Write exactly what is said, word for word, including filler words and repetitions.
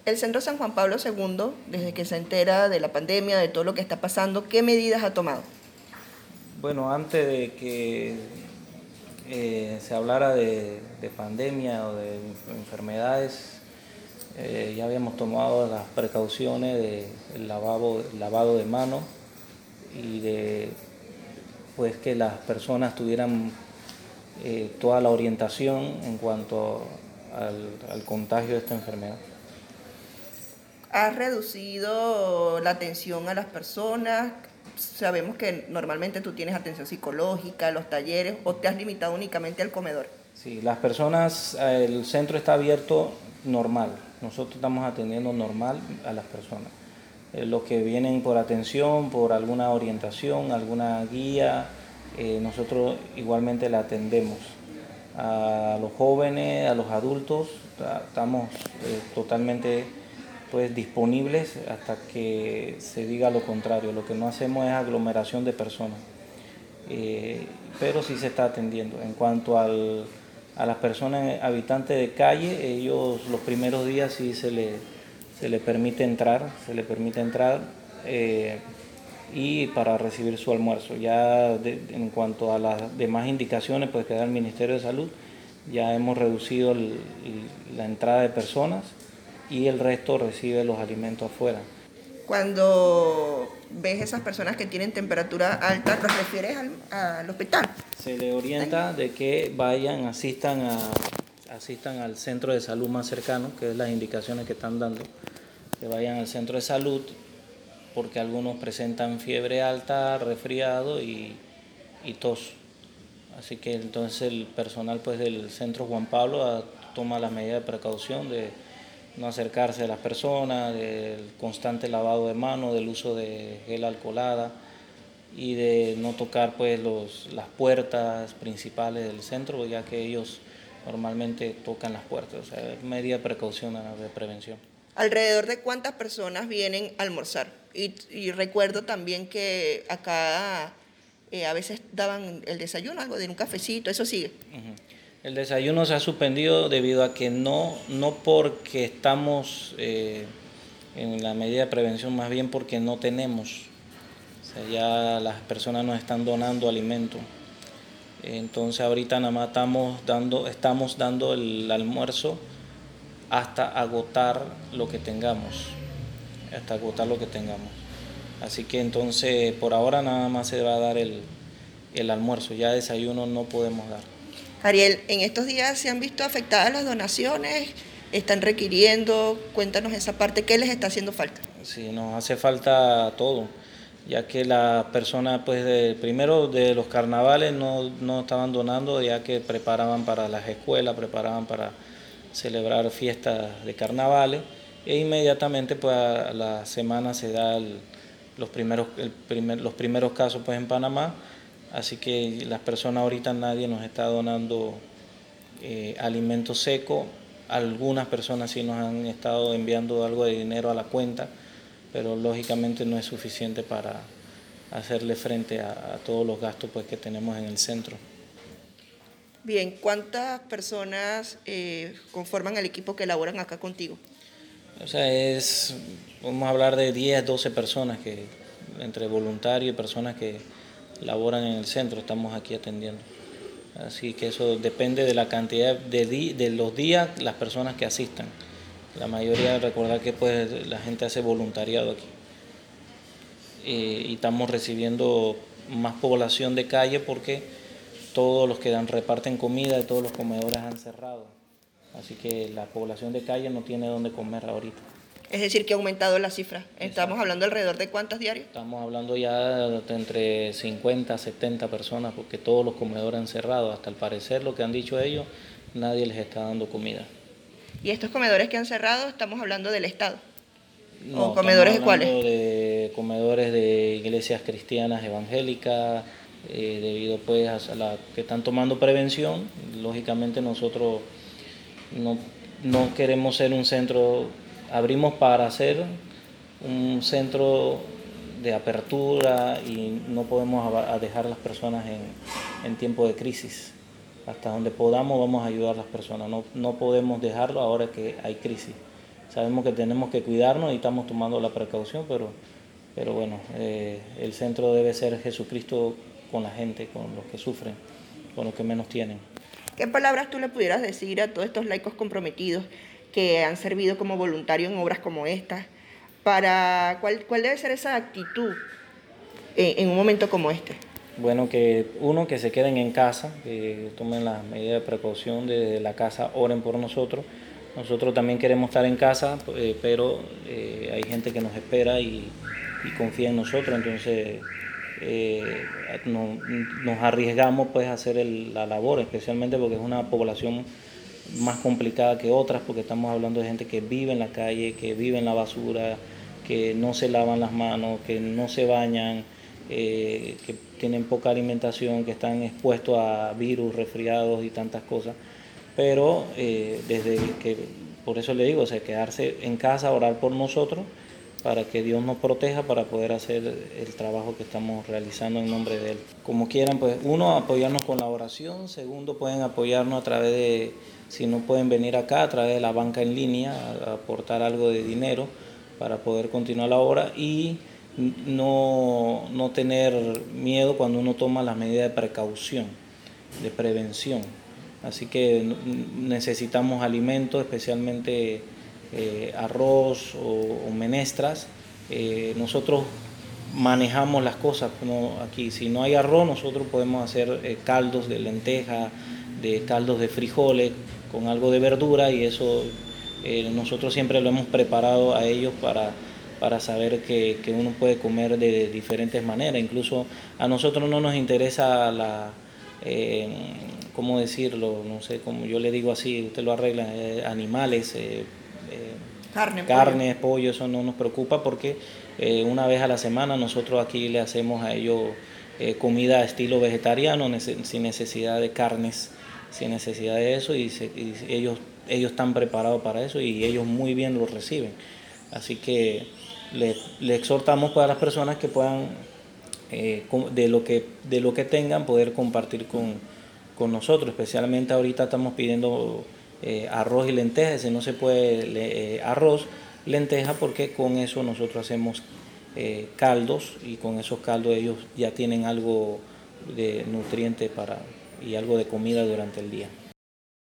El Centro San Juan Pablo segundo, desde que se entera de la pandemia, de todo lo que está pasando, ¿qué medidas ha tomado? Bueno, antes de que eh, se hablara de, de pandemia o de enfermedades, eh, ya habíamos tomado las precauciones del lavado, lavado de manos y de pues que las personas tuvieran eh, toda la orientación en cuanto al, al contagio de esta enfermedad. ¿Has reducido la atención a las personas? Sabemos que normalmente tú tienes atención psicológica, los talleres, o te has limitado únicamente al comedor. Sí, las personas, el centro está abierto normal. Nosotros estamos atendiendo normal a las personas. Eh, los que vienen por atención, por alguna orientación, alguna guía, eh, nosotros igualmente la atendemos. A los jóvenes, a los adultos, estamos eh, totalmente pues, disponibles hasta que se diga lo contrario. Lo que no hacemos es aglomeración de personas, eh, pero sí se está atendiendo. En cuanto al, a las personas habitantes de calle, ellos los primeros días sí se les se le permite entrar, se le permite entrar eh, y para recibir su almuerzo. Ya de, en cuanto a las demás indicaciones pues, que da el Ministerio de Salud, ya hemos reducido el, la entrada de personas y el resto recibe los alimentos afuera. Cuando ves esas personas que tienen temperatura alta, ¿los refieres al, al hospital? Se le orienta de que vayan, asistan, a, asistan al centro de salud más cercano, que es las indicaciones que están dando, que vayan al centro de salud, porque algunos presentan fiebre alta, resfriado y, y tos. Así que entonces el personal pues, del centro Juan Pablo toma las medidas de precaución de no acercarse a las personas, del constante lavado de manos, del uso de gel alcoholada y de no tocar pues, los, las puertas principales del centro, ya que ellos normalmente tocan las puertas. O sea, es medida de precaución, de prevención. ¿Alrededor de cuántas personas vienen a almorzar? Y, y recuerdo también que acá eh, a veces daban el desayuno, algo de un cafecito, eso sigue. Uh-huh. El desayuno se ha suspendido debido a que no, no porque estamos eh, en la medida de prevención, más bien porque no tenemos. O sea, ya las personas nos están donando alimentos. Entonces ahorita nada más estamos dando, estamos dando el almuerzo hasta agotar lo que tengamos. Hasta agotar lo que tengamos. Así que entonces por ahora nada más se va a dar el, el almuerzo. Ya desayuno no podemos dar. Ariel, en estos días se han visto afectadas las donaciones, están requiriendo, cuéntanos esa parte, ¿qué les está haciendo falta? Sí, nos hace falta todo, ya que las personas, pues, de, primero de los carnavales no, no estaban donando, ya que preparaban para las escuelas, preparaban para celebrar fiestas de carnavales, e inmediatamente, pues, a la semana se da el, los, primeros, el primer, los primeros casos, pues, en Panamá. Así que las personas ahorita nadie nos está donando eh, alimento seco. Algunas personas sí nos han estado enviando algo de dinero a la cuenta, pero lógicamente no es suficiente para hacerle frente a, a todos los gastos pues, que tenemos en el centro. Bien, ¿cuántas personas eh, conforman el equipo que elaboran acá contigo? O sea, es, vamos a hablar de diez, doce personas que entre voluntarios y personas que laboran en el centro, estamos aquí atendiendo. Así que eso depende de la cantidad de, di, de los días, las personas que asistan. La mayoría, recordar que pues, la gente hace voluntariado aquí. Eh, y estamos recibiendo más población de calle porque todos los que dan, reparten comida de todos los comedores han cerrado. Así que la población de calle no tiene dónde comer ahorita. Es decir, que ha aumentado la cifra. Estamos Exacto. hablando alrededor de ¿cuántas diarios? Estamos hablando ya de entre cincuenta, setenta personas porque todos los comedores han cerrado. Hasta al parecer, lo que han dicho ellos, nadie les está dando comida. ¿Y estos comedores que han cerrado, estamos hablando del Estado? No, ¿O comedores de cuáles? de comedores de iglesias cristianas evangélicas, eh, debido pues a la que están tomando prevención. Lógicamente nosotros no, no queremos ser un centro, abrimos para ser un centro de apertura y no podemos dejar a las personas en, en tiempo de crisis. Hasta donde podamos vamos a ayudar a las personas, no, no podemos dejarlo ahora que hay crisis. sabemos que tenemos que cuidarnos y estamos tomando la precaución, pero, pero bueno, eh, el centro debe ser Jesucristo con la gente, con los que sufren, con los que menos tienen. ¿Qué palabras tú le pudieras decir a todos estos laicos comprometidos que han servido como voluntarios en obras como estas? Para, ¿cuál, cuál debe ser esa actitud en, en un momento como este? Bueno, que uno, que se queden en casa, que tomen las medidas de precaución desde la casa, oren por nosotros. Nosotros también queremos estar en casa, eh, pero eh, hay gente que nos espera y, y confía en nosotros, entonces eh, no, nos arriesgamos pues a hacer el, la labor, especialmente porque es una población más complicada que otras, porque estamos hablando de gente que vive en la calle, que vive en la basura, que no se lavan las manos, que no se bañan, eh, que tienen poca alimentación, que están expuestos a virus, resfriados y tantas cosas. Pero eh, desde que, por eso le digo, o sea, quedarse en casa, orar por nosotros, para que Dios nos proteja para poder hacer el trabajo que estamos realizando en nombre de Él. Como quieran, pues uno, apoyarnos con la oración, segundo, pueden apoyarnos a través de, si no pueden venir acá, a través de la banca en línea, a, a aportar algo de dinero para poder continuar la obra y no, no tener miedo cuando uno toma las medidas de precaución, de prevención. Así que necesitamos alimentos, especialmente eh, arroz o, o menestras. Eh, nosotros manejamos las cosas como aquí. Si no hay arroz, nosotros podemos hacer eh, caldos de lenteja, de caldos de frijoles, con algo de verdura y eso eh, nosotros siempre lo hemos preparado a ellos para, para saber que, que uno puede comer de diferentes maneras. Incluso a nosotros no nos interesa la... Eh, ¿cómo decirlo? No sé, como yo le digo así, usted lo arregla, eh, animales, eh, eh, Carne, carne, pollo. pollo, eso no nos preocupa porque eh, una vez a la semana nosotros aquí le hacemos a ellos eh, comida estilo vegetariano, nece sin necesidad de carnes, sin necesidad de eso, y, se, y ellos, ellos están preparados para eso y ellos muy bien lo reciben. Así que le, le exhortamos para las personas que puedan, eh, de, lo que, de lo que tengan, poder compartir con, con nosotros. Especialmente ahorita estamos pidiendo eh, arroz y lentejas. Si no se puede le, eh, arroz, lenteja, porque con eso nosotros hacemos eh, caldos y con esos caldos ellos ya tienen algo de nutriente para, y algo de comida durante el día.